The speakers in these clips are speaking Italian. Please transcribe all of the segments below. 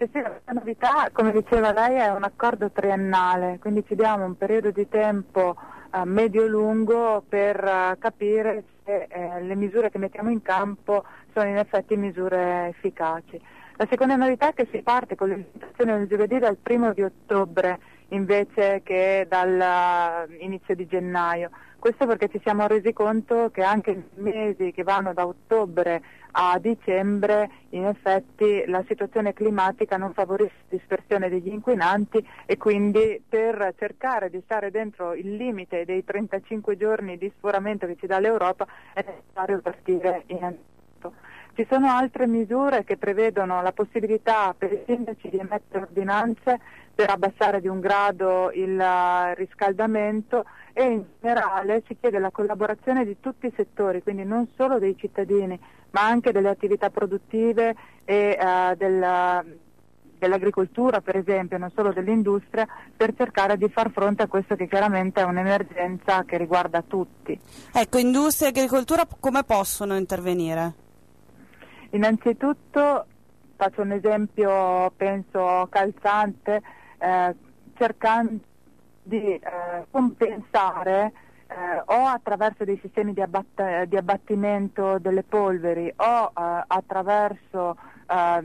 Sì, la novità, come diceva lei, è un accordo triennale, quindi ci diamo un periodo di tempo medio-lungo per capire se le misure che mettiamo in campo sono in effetti misure efficaci. La seconda novità è che si parte con l'implementazione del giovedì dal 1° di ottobre invece che dall'inizio di gennaio. Questo perché ci siamo resi conto che anche nei mesi che vanno da ottobre a dicembre in effetti la situazione climatica non favorisce la dispersione degli inquinanti e quindi per cercare di stare dentro il limite dei 35 giorni di sforamento che ci dà l'Europa è necessario partire in anticipo. Ci sono altre misure che prevedono la possibilità per i sindaci di emettere ordinanze per abbassare di 1 grado il riscaldamento e in generale si chiede la collaborazione di tutti i settori, quindi non solo dei cittadini ma anche delle attività produttive e dell'agricoltura per esempio, non solo dell'industria, per cercare di far fronte a questo che chiaramente è un'emergenza che riguarda tutti. Ecco, industria e agricoltura come possono intervenire? Innanzitutto faccio un esempio, penso calzante, cercando di compensare o attraverso dei sistemi di abbattimento delle polveri o attraverso la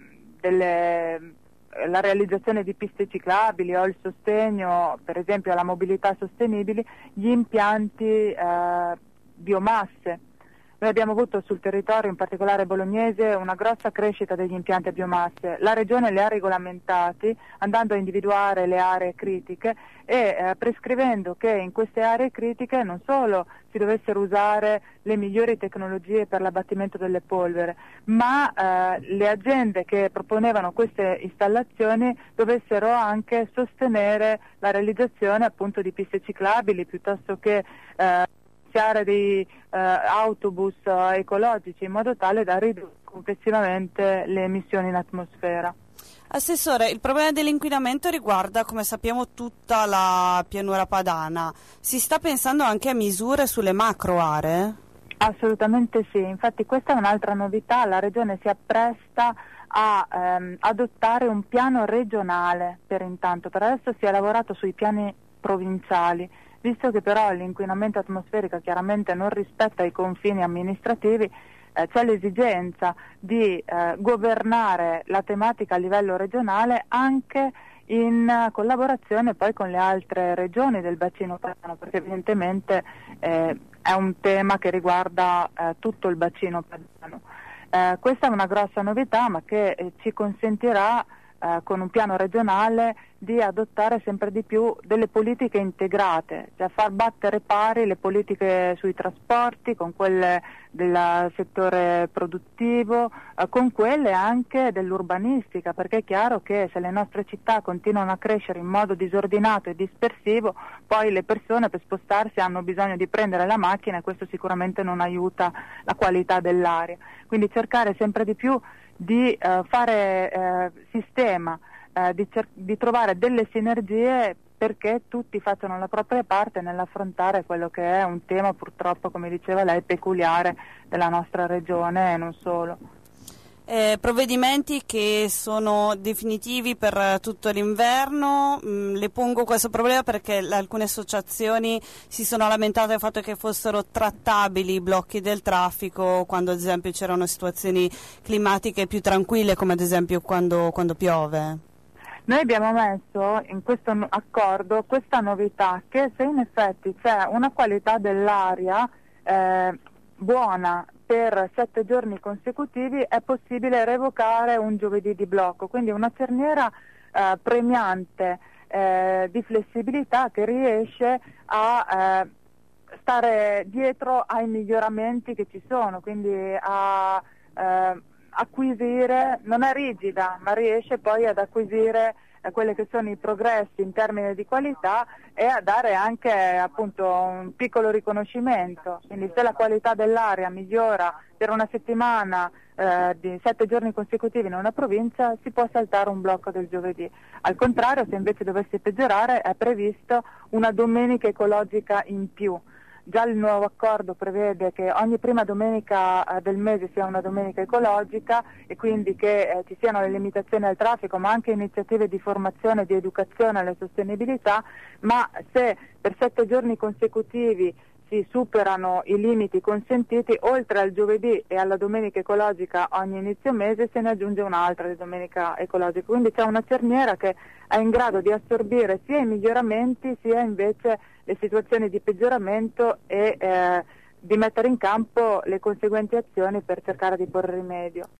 realizzazione di piste ciclabili o il sostegno per esempio alla mobilità sostenibile, gli impianti biomasse. Noi abbiamo avuto sul territorio, in particolare bolognese, una grossa crescita degli impianti a biomasse. La Regione li ha regolamentati andando a individuare le aree critiche e prescrivendo che in queste aree critiche non solo si dovessero usare le migliori tecnologie per l'abbattimento delle polvere, ma le aziende che proponevano queste installazioni dovessero anche sostenere la realizzazione appunto di piste ciclabili piuttosto che dei autobus ecologici in modo tale da ridurre complessivamente le emissioni in atmosfera. Assessore, il problema dell'inquinamento riguarda, come sappiamo, tutta la pianura padana. Si sta pensando anche a misure sulle macro aree? Assolutamente sì, infatti questa è un'altra novità, la Regione si appresta a adottare un piano regionale per adesso si è lavorato sui piani provinciali. Visto che però l'inquinamento atmosferico chiaramente non rispetta i confini amministrativi, c'è l'esigenza di governare la tematica a livello regionale anche in collaborazione poi con le altre regioni del bacino padano, perché evidentemente è un tema che riguarda tutto il bacino padano. Questa è una grossa novità, ma che ci consentirà con un piano regionale di adottare sempre di più delle politiche integrate, cioè far battere pari le politiche sui trasporti con quelle del settore produttivo, con quelle anche dell'urbanistica, perché è chiaro che se le nostre città continuano a crescere in modo disordinato e dispersivo, poi le persone per spostarsi hanno bisogno di prendere la macchina e questo sicuramente non aiuta la qualità dell'aria. Quindi cercare sempre di più di fare sistema, di trovare delle sinergie perché tutti facciano la propria parte nell'affrontare quello che è un tema purtroppo, come diceva lei, peculiare della nostra regione e non solo. Provvedimenti che sono definitivi per tutto l'inverno. Le pongo questo problema perché alcune associazioni si sono lamentate del fatto che fossero trattabili i blocchi del traffico quando ad esempio c'erano situazioni climatiche più tranquille, come ad esempio quando piove. Noi abbiamo messo in questo accordo questa novità, che se in effetti c'è una qualità dell'aria buona per 7 giorni consecutivi è possibile revocare un giovedì di blocco, quindi una cerniera premiante di flessibilità che riesce a stare dietro ai miglioramenti che ci sono, quindi a acquisire, non è rigida, ma riesce poi ad acquisire quelli che sono i progressi in termini di qualità e a dare anche appunto un piccolo riconoscimento. Quindi se la qualità dell'aria migliora per una settimana di 7 giorni consecutivi in una provincia, si può saltare un blocco del giovedì. Al contrario, se invece dovesse peggiorare, è previsto una domenica ecologica in più. già il nuovo accordo prevede che ogni prima domenica del mese sia una domenica ecologica e quindi che ci siano le limitazioni al traffico, ma anche iniziative di formazione e di educazione alla sostenibilità, ma se per 7 giorni consecutivi si superano i limiti consentiti, oltre al giovedì e alla domenica ecologica ogni inizio mese se ne aggiunge un'altra di domenica ecologica, quindi c'è una cerniera che è in grado di assorbire sia i miglioramenti sia invece le situazioni di peggioramento e di mettere in campo le conseguenti azioni per cercare di porre rimedio.